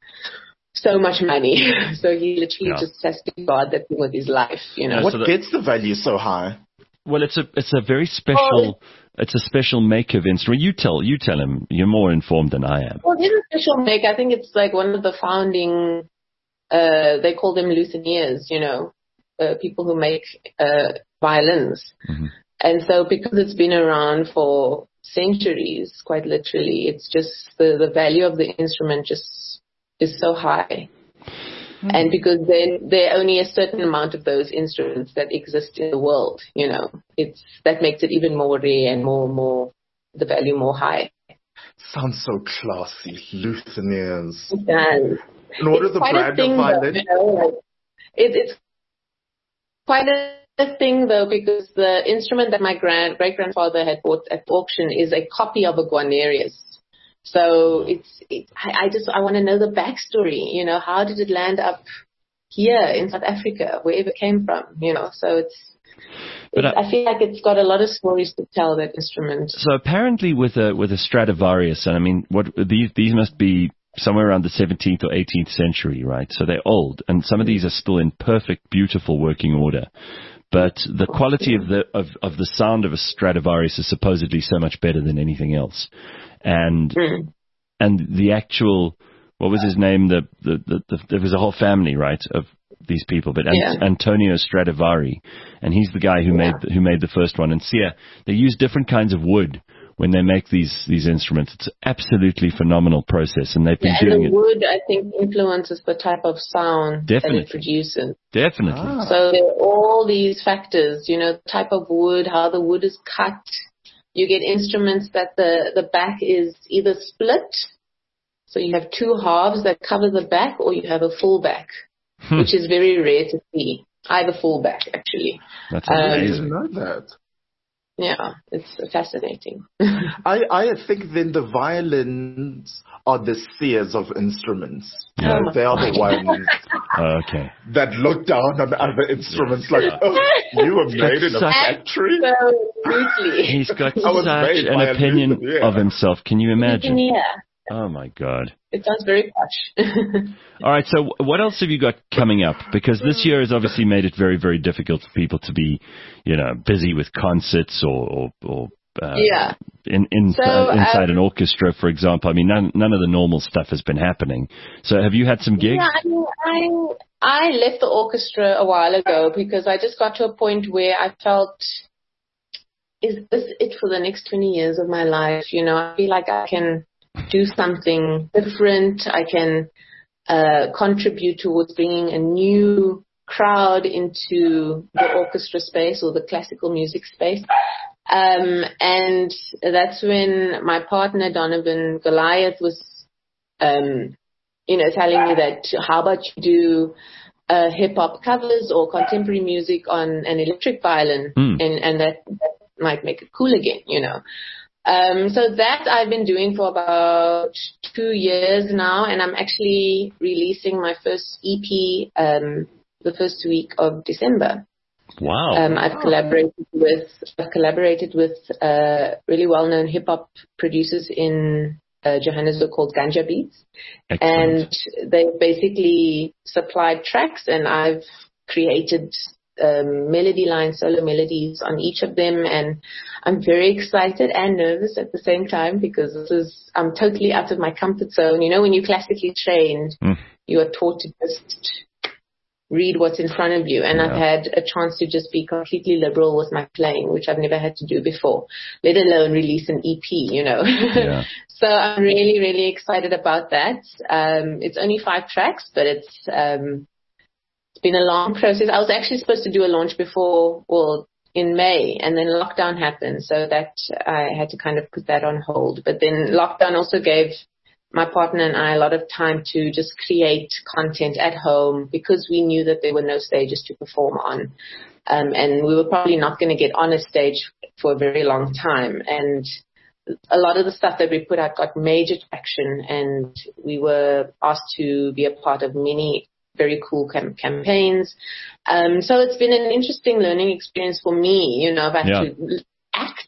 [SPEAKER 1] so much money. So he literally just has to guard that thing with his life, you know.
[SPEAKER 4] What gets the value so high?
[SPEAKER 2] Well, it's a very special, it's a special make of instrument. You tell him. You're more informed than I am.
[SPEAKER 1] Well, it's a special make. I think it's like one of the founding, they call them luthiers, you know, people who make violins. Mm-hmm. And so because it's been around for centuries, quite literally, it's just the value of the instrument just is so high. Mm-hmm. And because there are only a certain amount of those instruments that exist in the world, you know, that makes it even more rare and more the value more high.
[SPEAKER 4] Sounds so classy, luthiers.
[SPEAKER 1] It does.
[SPEAKER 4] And what is the brand of violin?
[SPEAKER 1] You know, like, it's quite a thing though, because the instrument that my great-grandfather had bought at auction is a copy of a Guarnerius. So I want to know the backstory, you know, how did it land up here in South Africa, wherever it came from, so I feel like it's got a lot of stories to tell, that instrument.
[SPEAKER 2] So apparently with a Stradivarius, and I mean, these must be somewhere around the 17th or 18th century, right? So they're old, and some of these are still in perfect, beautiful working order. But the quality of the sound of a Stradivarius is supposedly so much better than anything else. And the actual, what was his name? There was a whole family, right, of these people, but Antonio Stradivari, and he's the guy who made the first one. And they use different kinds of wood when they make these instruments. It's an absolutely phenomenal process, and they've been doing it.
[SPEAKER 1] The wood, I think, influences the type of sound that it produces.
[SPEAKER 2] Definitely.
[SPEAKER 1] So there are all these factors, the type of wood, how the wood is cut. You get instruments that the back is either split, so you have two halves that cover the back, or you have a full back, which is very rare to see. I have a full back, actually.
[SPEAKER 2] That's amazing.
[SPEAKER 4] I didn't know that.
[SPEAKER 1] Yeah, it's fascinating.
[SPEAKER 4] I think then the violins are the seers of instruments. They are the ones that look down on other instruments like, you were made in a factory?
[SPEAKER 1] Absolutely.
[SPEAKER 2] He's got such an opinion of himself. Can you imagine? Oh, my God.
[SPEAKER 1] It sounds very posh.
[SPEAKER 2] All right, so what else have you got coming up? Because this year has obviously made it very, very difficult for people to be, busy with concerts or inside an orchestra, for example. I mean, none of the normal stuff has been happening. So have you had some gigs?
[SPEAKER 1] Yeah, I left the orchestra a while ago because I just got to a point where I felt, is this it for the next 20 years of my life? I feel like I can do something different. I can contribute towards bringing a new crowd into the orchestra space or the classical music space. And that's when my partner, Donovan Goliath, was, telling me that, how about you do hip-hop covers or contemporary music on an electric violin, and that might make it cool again, So that I've been doing for about 2 years now, and I'm actually releasing my first EP the first week of December.
[SPEAKER 2] Wow!
[SPEAKER 1] I've collaborated with really well-known hip hop producers in Johannesburg called Ganja Beats.
[SPEAKER 2] Excellent.
[SPEAKER 1] And they basically supplied tracks, and I've created melody lines, solo melodies on each of them, and I'm very excited and nervous at the same time because I'm totally out of my comfort zone. When you're classically trained, you are taught to just read what's in front of you, and I've had a chance to just be completely liberal with my playing, which I've never had to do before, let alone release an EP,
[SPEAKER 2] Yeah.
[SPEAKER 1] So I'm really, really excited about that. It's only 5 tracks, but it's been a long process. I was actually supposed to do a launch in May, and then lockdown happened, so that I had to kind of put that on hold. But then lockdown also gave my partner and I a lot of time to just create content at home because we knew that there were no stages to perform on. And we were probably not going to get on a stage for a very long time. And a lot of the stuff that we put out got major traction, and we were asked to be a part of many very cool campaigns. So it's been an interesting learning experience for me. I've had to act,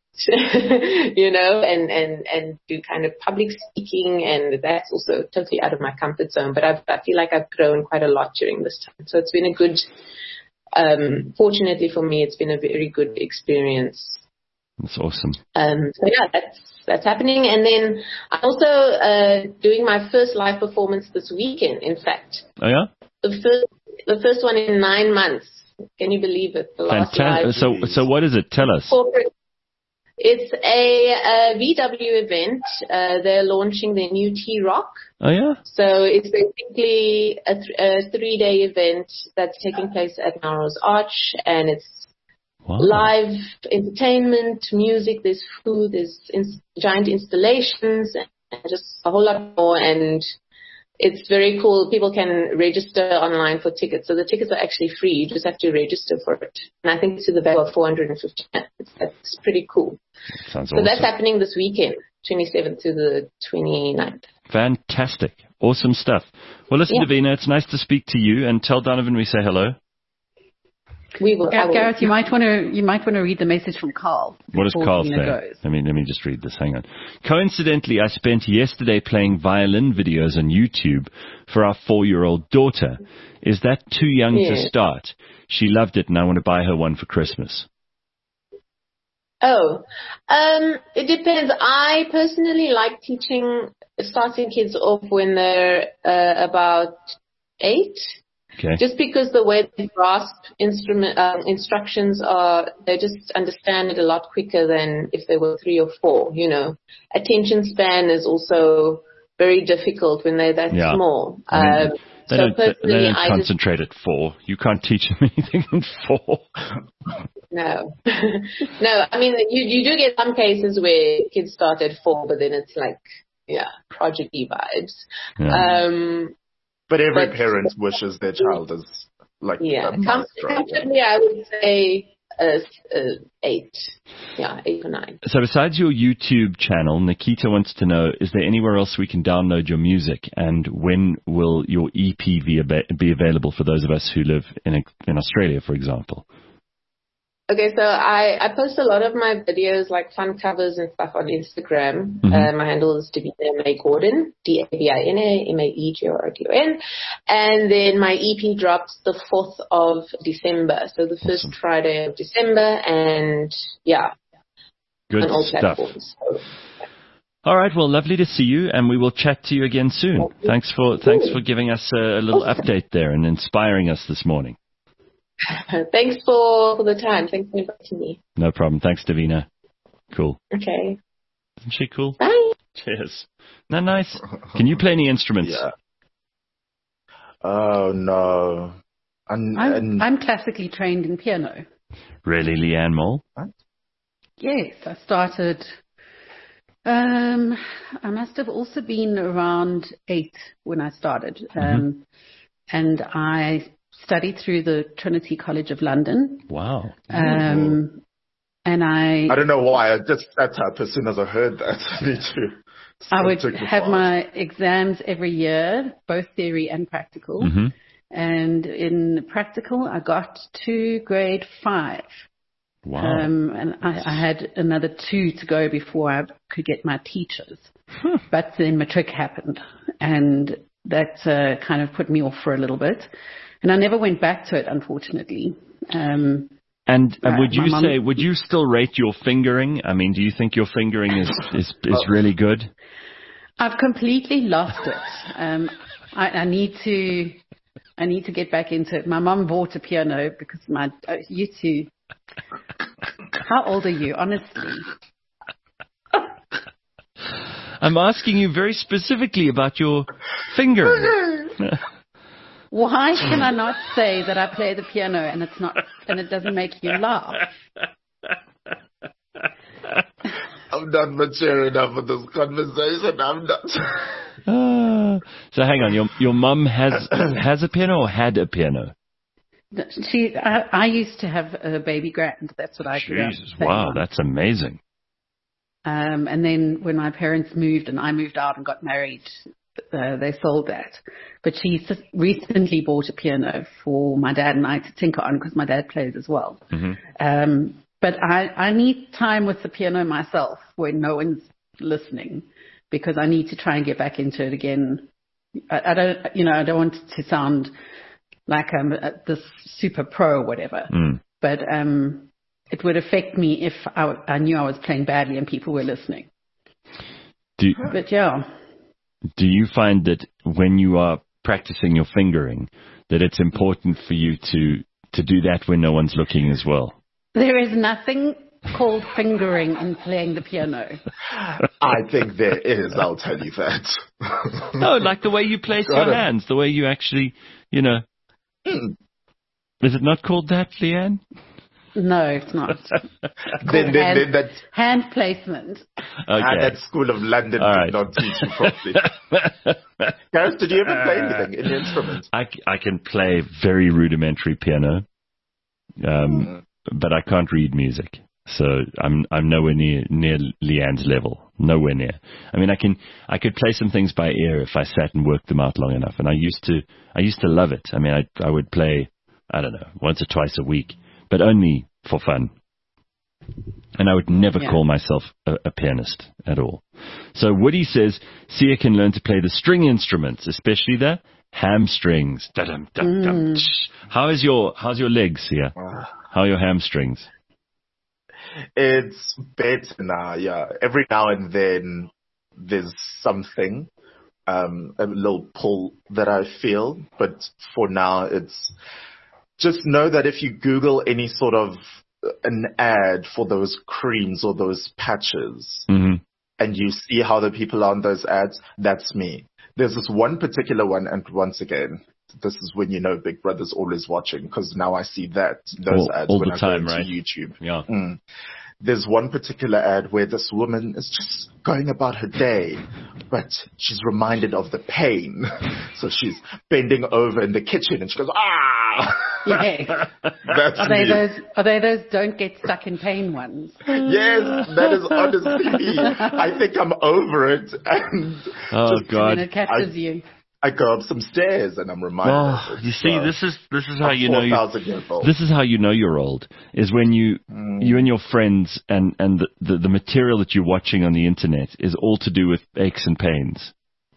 [SPEAKER 1] and do kind of public speaking, and that's also totally out of my comfort zone. But I feel like I've grown quite a lot during this time. So it's been a good, fortunately for me, it's been a very good experience.
[SPEAKER 2] That's awesome.
[SPEAKER 1] So yeah, that's happening. And then I'm also doing my first live performance this weekend, in fact.
[SPEAKER 2] Oh, yeah?
[SPEAKER 1] The first one in 9 months. Can you believe it? The last live.
[SPEAKER 2] So what is it? Tell us.
[SPEAKER 1] It's a VW event. They're launching their new T-Rock.
[SPEAKER 2] Oh, yeah?
[SPEAKER 1] So it's basically a 3-day event that's taking place at Melrose Arch, and it's live entertainment, music, there's food, there's giant installations, and just a whole lot more. And it's very cool. People can register online for tickets. So the tickets are actually free. You just have to register for it. And I think it's to the value of 450. That's pretty cool.
[SPEAKER 2] Sounds
[SPEAKER 1] so
[SPEAKER 2] awesome.
[SPEAKER 1] That's happening this weekend, 27th to the 29th.
[SPEAKER 2] Fantastic. Awesome stuff. Well, listen, Davina, it's nice to speak to you, and tell Donovan we say hello.
[SPEAKER 1] We will.
[SPEAKER 3] Gareth, you might want to read the message from Carl.
[SPEAKER 2] What does Carl say? Let me just read this. Hang on. Coincidentally, I spent yesterday playing violin videos on YouTube for our 4-year-old daughter. Is that too young to start? She loved it, and I want to buy her one for Christmas.
[SPEAKER 1] Oh, it depends. I personally like starting kids off when they're about 8.
[SPEAKER 2] Okay.
[SPEAKER 1] Just because the way they grasp instructions they just understand it a lot quicker than if they were 3 or 4, you know. Attention span is also very difficult when they're that small.
[SPEAKER 2] They don't concentrate at 4. You can't teach them anything in 4.
[SPEAKER 1] No. No, I mean, you do get some cases where kids start at 4, but then it's like, prodigy vibes.
[SPEAKER 4] Yeah. But every parent wishes their child is like a maestro.
[SPEAKER 1] Comfortably, I would say 8. Yeah, 8 or 9.
[SPEAKER 2] So besides your YouTube channel, Nikita wants to know, is there anywhere else we can download your music? And when will your EP be available for those of us who live in Australia, for example?
[SPEAKER 1] Okay, so I post a lot of my videos, like fun covers and stuff, on Instagram. Mm-hmm. My handle is Davina Mae Gordon, Davina Maegordon. And then my EP drops the 4th of December, so the first Friday of December, and
[SPEAKER 2] good
[SPEAKER 1] on all
[SPEAKER 2] stuff.
[SPEAKER 1] Platforms. So,
[SPEAKER 2] all right, well, lovely to see you, and we will chat to you again soon. Thanks for giving us a little update there and inspiring us this morning.
[SPEAKER 1] Thanks for the time. Thanks for inviting me.
[SPEAKER 2] No problem. Thanks, Davina. Cool.
[SPEAKER 1] Okay.
[SPEAKER 2] Isn't she cool?
[SPEAKER 1] Bye.
[SPEAKER 2] Cheers. Isn't that nice? Can you play any instruments?
[SPEAKER 4] Yeah. Oh, no.
[SPEAKER 3] I'm classically trained in piano.
[SPEAKER 2] Really, Leanne Mole?
[SPEAKER 4] What?
[SPEAKER 3] Yes, I started... I must have also been around 8 when I started. And I studied through the Trinity College of London.
[SPEAKER 2] Wow.
[SPEAKER 3] And I
[SPEAKER 4] don't know why. I just sat up as soon as I heard that. Me too.
[SPEAKER 3] I would have my exams every year, both theory and practical.
[SPEAKER 2] Mm-hmm.
[SPEAKER 3] And in practical, I got to grade 5.
[SPEAKER 2] Wow.
[SPEAKER 3] And I had another 2 to go before I could get my teachers. But then matric happened, and that kind of put me off for a little bit. And I never went back to it, unfortunately.
[SPEAKER 2] And would you still rate your fingering? I mean, do you think your fingering is really good?
[SPEAKER 3] I've completely lost it. I need to get back into it. My mum bought a piano because you two. How old are you, honestly?
[SPEAKER 2] I'm asking you very specifically about your fingering.
[SPEAKER 3] Why can I not say that I play the piano and it doesn't make you laugh?
[SPEAKER 4] I'm not mature enough for this conversation. I'm not.
[SPEAKER 2] So hang on, your mum has a piano or had a piano?
[SPEAKER 3] I used to have a baby grand. That's what I grew up
[SPEAKER 2] Jesus, wow, that's amazing.
[SPEAKER 3] And then when my parents moved and I moved out and got married, they sold that. But she recently bought a piano for my dad and I to tinker on because my dad plays as well.
[SPEAKER 2] Mm-hmm.
[SPEAKER 3] But I need time with the piano myself when no one's listening because I need to try and get back into it again. I don't want to sound like I'm this super pro or whatever. But it would affect me if I knew I was playing badly and people were listening. But yeah.
[SPEAKER 2] Do you find that when you are practicing your fingering, that it's important for you to do that when no one's looking as well?
[SPEAKER 3] There is nothing called fingering in playing the piano.
[SPEAKER 4] I think there is, I'll tell you that.
[SPEAKER 2] No, like the way you place your hands, the way you actually, Is it not called that, Leanne?
[SPEAKER 3] No, it's not. Hand placement.
[SPEAKER 2] Okay.
[SPEAKER 4] That School of London did not teach you properly. Gareth, did you ever play anything in the instrument?
[SPEAKER 2] I can play very rudimentary piano, but I can't read music. So I'm nowhere near Leanne's level. Nowhere near. I mean, I could play some things by ear if I sat and worked them out long enough. And I used to love it. I mean, I would play, I don't know, once or twice a week, but only for fun. And I would never call myself a pianist at all. So Woody says Sia can learn to play the string instruments, especially the hamstrings. How's your legs, Sia? How are your hamstrings?
[SPEAKER 4] It's better now, yeah. Every now and then there's something, a little pull that I feel. But for now, it's just know that if you Google any sort of an ad for those creams or those patches, and you see how the people on those ads, that's me. There's this one particular one, and once again, this is when you know Big Brother's always watching, because now I see those ads
[SPEAKER 2] all
[SPEAKER 4] when
[SPEAKER 2] the
[SPEAKER 4] I
[SPEAKER 2] time,
[SPEAKER 4] go
[SPEAKER 2] right?
[SPEAKER 4] to YouTube.
[SPEAKER 2] Yeah.
[SPEAKER 4] There's one particular ad where this woman is just going about her day, but she's reminded of the pain. So she's bending over in the kitchen and she goes, ah!
[SPEAKER 3] Yeah. Are they those don't get stuck in pain ones?
[SPEAKER 4] Yes, that is honestly me. I think I'm over it. And
[SPEAKER 2] God.
[SPEAKER 3] And it catches you.
[SPEAKER 4] I go up some stairs and I'm reminded of it.
[SPEAKER 2] You see, this is how you know
[SPEAKER 4] 4,000 years old.
[SPEAKER 2] This is how you know you're old. Is when you and your friends and the material that you're watching on the internet is all to do with aches and pains.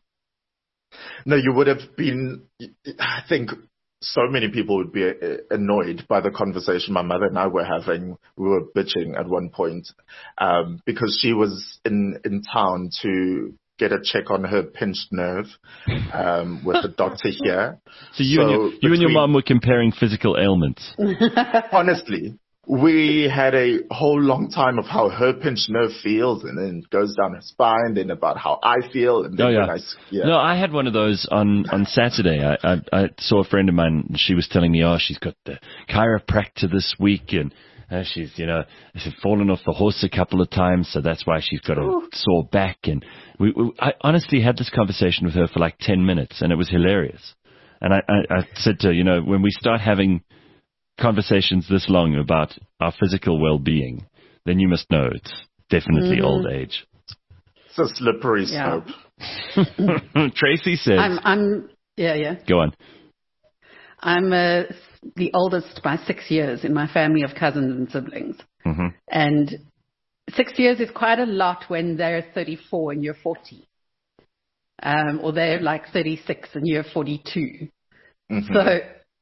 [SPEAKER 4] No, you would have been. I think so many people would be annoyed by the conversation my mother and I were having. We were bitching at one point because she was in town to get a check on her pinched nerve with the doctor here.
[SPEAKER 2] So you and your mom were comparing physical ailments.
[SPEAKER 4] Honestly, we had a whole long time of how her pinched nerve feels, and then it goes down her spine, then about how I feel, and then
[SPEAKER 2] No, I had one of those on Saturday. I saw a friend of mine. She was telling me, she's got the chiropractor this week, and she's fallen off the horse a couple of times, so that's why she's got a sore back. And I honestly had this conversation with her for like 10 minutes, and it was hilarious. And I said to her, when we start having conversations this long about our physical well-being, then you must know it's definitely old age.
[SPEAKER 4] It's a slippery slope.
[SPEAKER 2] Tracy says... Go on.
[SPEAKER 3] I'm the oldest by 6 years in my family of cousins and siblings. And 6 years is quite a lot when they're 34 and you're 40. Or they're like 36 and you're 42. So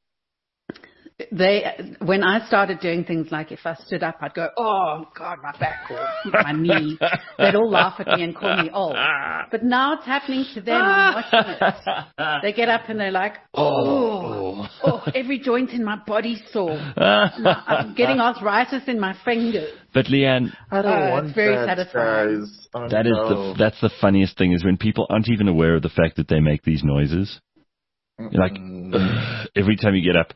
[SPEAKER 3] when I started doing things like if I stood up, I'd go, oh, God, my back or my knee. They'd all laugh at me and call me old. But now it's happening to them. I'm watching it. They get up and they're like, every joint in my body's sore. I'm getting arthritis in my fingers.
[SPEAKER 2] But Leanne,
[SPEAKER 4] I don't want
[SPEAKER 3] it's very satisfying.
[SPEAKER 2] That's the funniest thing is when people aren't even aware of the fact that they make these noises. You're like, every time you get up.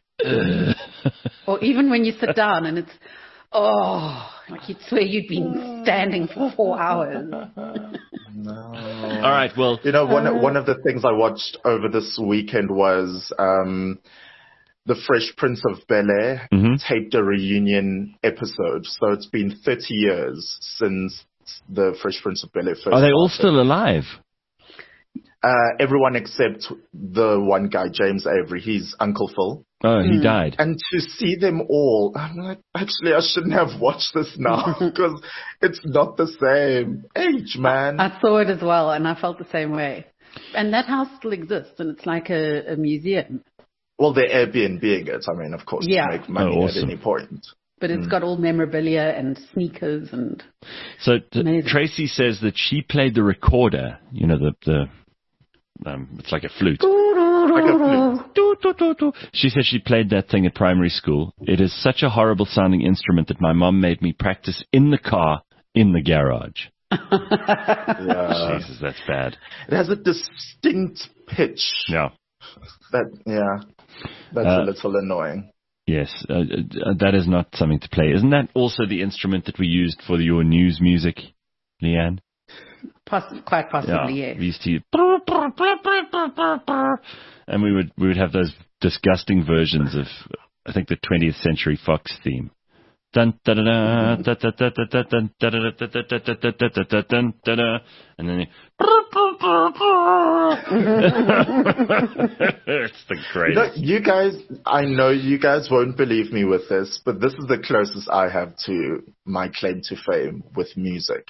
[SPEAKER 3] Or even when you sit down and it's, like you'd swear you'd been standing for 4 hours.
[SPEAKER 4] No.
[SPEAKER 2] All right, well.
[SPEAKER 4] One of the things I watched over this weekend was the Fresh Prince of Bel-Air taped a reunion episode. So it's been 30 years since the Fresh Prince of Bel-Air first
[SPEAKER 2] Are they all still alive?
[SPEAKER 4] Everyone except the one guy, James Avery. He's Uncle Phil.
[SPEAKER 2] Oh, he died.
[SPEAKER 4] And to see them all, I'm like, actually, I shouldn't have watched this now because it's not the same age, man.
[SPEAKER 3] I saw it as well, and I felt the same way. And that house still exists, and it's like a museum.
[SPEAKER 4] Well, they're Airbnb-ing it. I mean, of course, to make money at any point.
[SPEAKER 3] But it's got all memorabilia and sneakers and.
[SPEAKER 2] So Tracy says that she played the recorder. It's like a flute. She says she played that thing at primary school. It is such a horrible sounding instrument that my mom made me practice in the car, in the garage. Jesus, that's bad.
[SPEAKER 4] It has a distinct pitch.
[SPEAKER 2] Yeah.
[SPEAKER 4] That's a little annoying.
[SPEAKER 2] Yes, that is not something to play. Isn't that also the instrument that we used for your news music, Leanne?
[SPEAKER 3] Quite possibly, yes.
[SPEAKER 2] We used to use, and we would have those disgusting versions of, I think, the 20th Century Fox theme. Dun, da, da, da, da, da, da, da, da, da, da, da, da, da, da, da, da, da, and then it's the greatest.
[SPEAKER 4] You guys, I know you guys won't believe me with this, but this is the closest I have to my claim to fame with music.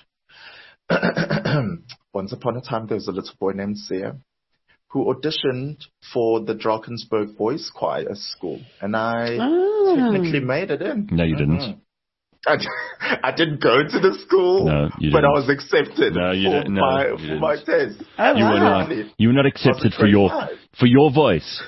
[SPEAKER 4] Once upon a time, there was a little boy named Sia who auditioned for the Drakensberg Boys Choir School, and I technically made it in.
[SPEAKER 2] No, you didn't.
[SPEAKER 4] I didn't go to the school,
[SPEAKER 2] no,
[SPEAKER 4] but I was accepted for my test.
[SPEAKER 3] Oh,
[SPEAKER 2] you were not accepted for your voice.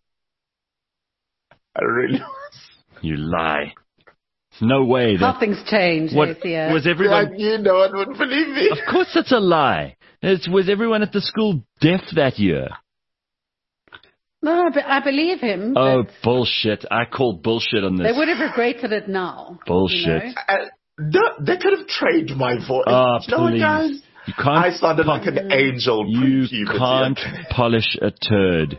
[SPEAKER 4] I really was.
[SPEAKER 2] You lie. No way.
[SPEAKER 3] How things change.
[SPEAKER 2] What was everyone?
[SPEAKER 4] You know, I wouldn't believe me.
[SPEAKER 2] Of course, that's a lie. Was everyone at the school deaf that year?
[SPEAKER 3] No, but I believe him.
[SPEAKER 2] Oh, bullshit. I call bullshit on this.
[SPEAKER 3] They would have regretted it now.
[SPEAKER 2] Bullshit.
[SPEAKER 4] They could have trained my voice.
[SPEAKER 2] Oh,
[SPEAKER 4] you know what, guys?
[SPEAKER 2] You can't.
[SPEAKER 4] I sounded like an angel.
[SPEAKER 2] You can't polish a turd.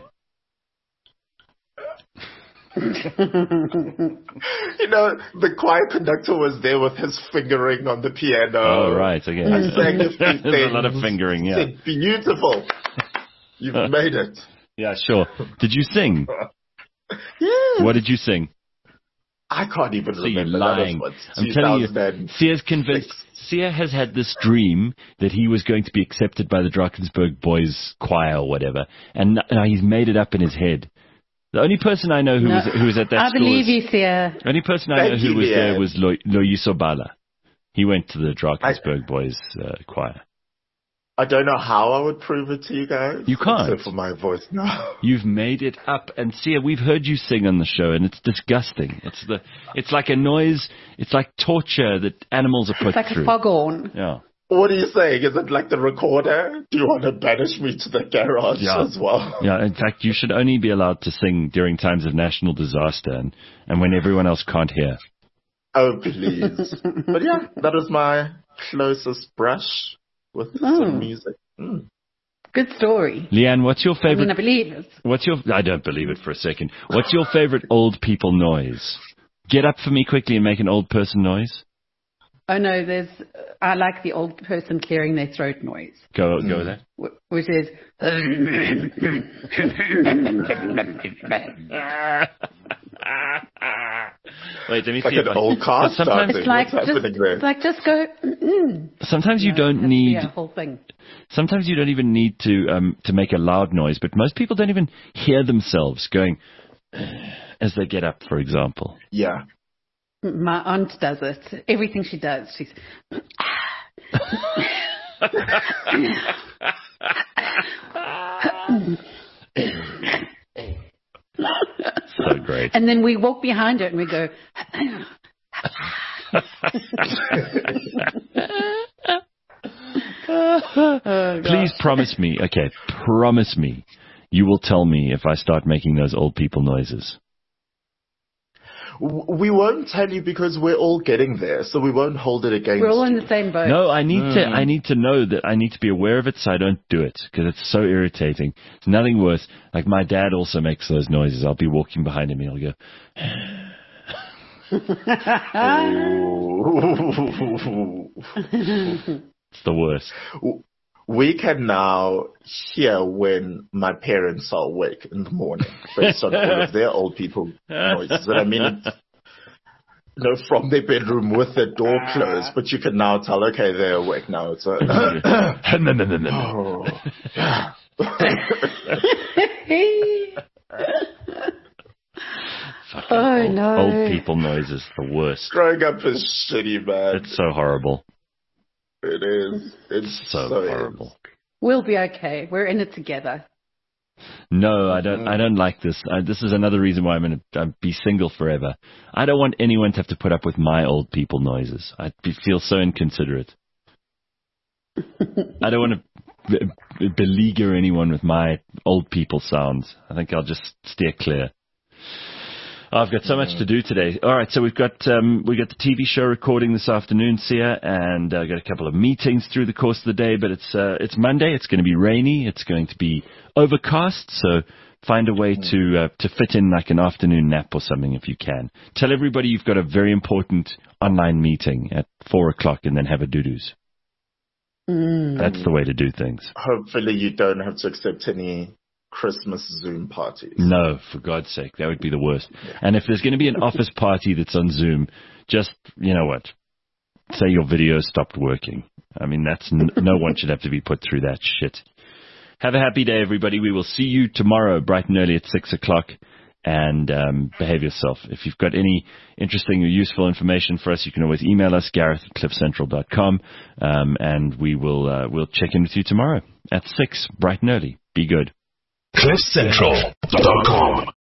[SPEAKER 4] You know, the choir conductor was there with his fingering on the piano.
[SPEAKER 2] Oh, right. Okay.
[SPEAKER 4] I sang a few things.
[SPEAKER 2] There's a lot of fingering, yeah.
[SPEAKER 4] Said, beautiful. You've made it.
[SPEAKER 2] Yeah, sure. Did you sing?
[SPEAKER 4] Yes.
[SPEAKER 2] What did you sing?
[SPEAKER 4] I can't even remember.
[SPEAKER 2] You're lying. I'm telling you, Sia's convinced. Sia has had this dream that he was going to be accepted by the Drakensberg Boys Choir or whatever, and now he's made it up in his head. The only person I know who was at that school.
[SPEAKER 3] I believe you, Sia.
[SPEAKER 2] The only person I know who was there was Loyiso Bala. He went to the Drakensberg Boys Choir.
[SPEAKER 4] I don't know how I would prove it to you guys.
[SPEAKER 2] You can't.
[SPEAKER 4] Except for my voice. No.
[SPEAKER 2] You've made it up. And Sia, we've heard you sing on the show, and it's disgusting. It's like a noise. It's like torture that animals are put through.
[SPEAKER 3] It's like a foghorn.
[SPEAKER 2] Yeah.
[SPEAKER 4] What are you saying? Is it like the recorder? Do you want to banish me to the garage as well?
[SPEAKER 2] Yeah, in fact, you should only be allowed to sing during times of national disaster and when everyone else can't hear.
[SPEAKER 4] Oh, please. But yeah, that was my closest brush with some music.
[SPEAKER 3] Good story.
[SPEAKER 2] Leanne, what's your favorite?
[SPEAKER 3] I believe it.
[SPEAKER 2] I don't believe it for a second. What's your favorite old people noise? Get up for me quickly and make an old person noise.
[SPEAKER 3] Oh no, I like the old person clearing their throat noise.
[SPEAKER 2] Go with that.
[SPEAKER 3] Which is.
[SPEAKER 2] Wait, let me
[SPEAKER 4] like
[SPEAKER 2] see.
[SPEAKER 4] An old car
[SPEAKER 2] sometimes
[SPEAKER 3] it's like just go.
[SPEAKER 2] Sometimes you don't need
[SPEAKER 3] a whole thing.
[SPEAKER 2] Sometimes you don't even need to make a loud noise, but most people don't even hear themselves going as they get up, for example.
[SPEAKER 4] Yeah.
[SPEAKER 3] My aunt does it. Everything she does, she's.
[SPEAKER 2] So great.
[SPEAKER 3] And then we walk behind her and we go.
[SPEAKER 2] Please promise me, promise me, you will tell me if I start making those old people noises.
[SPEAKER 4] We won't tell you because we're all getting there, so we won't hold it against you.
[SPEAKER 3] We're all in the same boat.
[SPEAKER 2] No, I need to know that I need to be aware of it so I don't do it because it's so irritating. It's nothing worse. Like my dad also makes those noises. I'll be walking behind him and he'll go. It's the worst.
[SPEAKER 4] We can now hear when my parents are awake in the morning based on all of their old people noises. And I mean, from their bedroom with the door closed, but you can now tell, okay, they're awake now. It's
[SPEAKER 2] Old people noises, the worst.
[SPEAKER 4] Growing up is shitty, man.
[SPEAKER 2] It's so horrible.
[SPEAKER 4] It is. It's
[SPEAKER 2] so horrible.
[SPEAKER 3] We'll be okay. We're in it together.
[SPEAKER 2] No, I don't like this. This is another reason why I'm going to be single forever. I don't want anyone to have to put up with my old people noises. I feel so inconsiderate. I don't want to beleaguer anyone with my old people sounds. I think I'll just steer clear. I've got so much to do today. All right, so we've got the TV show recording this afternoon, Sia, and I've got a couple of meetings through the course of the day. But it's Monday. It's going to be rainy. It's going to be overcast. So Find a way to fit in like an afternoon nap or something if you can. Tell everybody you've got a very important online meeting at 4:00 and then have a doo-doos. That's the way to do things.
[SPEAKER 4] Hopefully you don't have to accept any Christmas Zoom parties.
[SPEAKER 2] No, for God's sake. That would be the worst. Yeah. And if there's going to be an office party that's on Zoom, just, you know what, say your video stopped working. I mean, that's no one should have to be put through that shit. Have a happy day, everybody. We will see you tomorrow bright and early at 6:00. And behave yourself. If you've got any interesting or useful information for us, you can always email us, Gareth@cliffcentral.com, and we'll check in with you tomorrow at 6, bright and early. Be good.
[SPEAKER 5] CliffCentral.com